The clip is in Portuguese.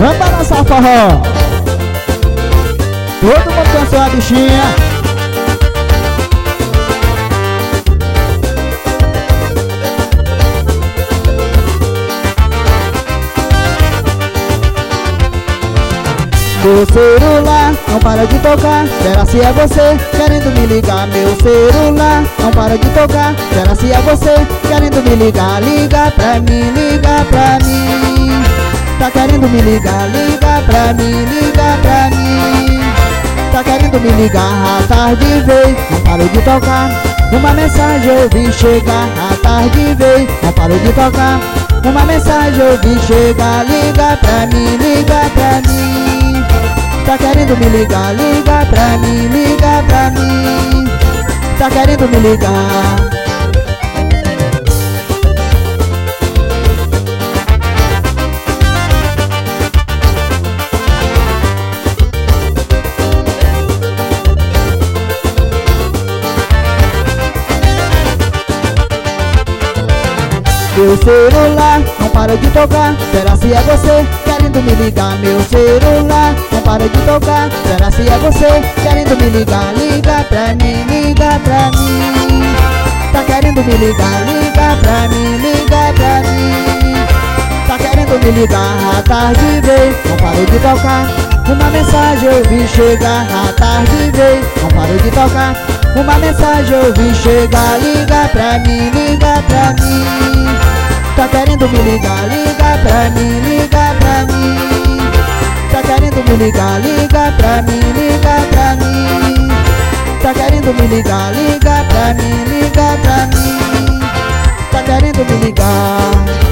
Vamos balançar forró. Todo mundo dançou a bichinha. Meu celular não para de tocar, será se é você querendo me ligar? Meu celular não para de tocar, será se é você querendo me ligar? Liga pra mim, liga pra mim. Tá querendo me ligar? Liga pra mim, liga pra mim. Tá querendo me ligar? A tarde veio, não parou de tocar. Uma mensagem eu vi chegar, a tarde veio, não parou de tocar. Uma mensagem eu vi chegar, liga pra mim, liga pra mim. Tá querendo me ligar? Liga pra mim, liga pra mim. Tá querendo me ligar? Meu celular não para de tocar, será se é você querendo me ligar? Meu celular não para de tocar, será se é você querendo me ligar? Liga pra mim, liga pra mim. Tá querendo me ligar? Liga pra mim, liga pra mim. Tá querendo me ligar? A tarde veio, não parou de tocar. Uma mensagem eu vi chegar, a tarde veio, não parou de tocar. Uma mensagem eu vi chegar, liga pra mim, liga pra mim. Tá querendo me ligar? Liga pra mim, liga pra mim. Tá querendo me ligar? Liga pra mim, liga pra mim. Tá querendo me ligar? Liga pra mim, liga pra mim. Tá querendo me ligar?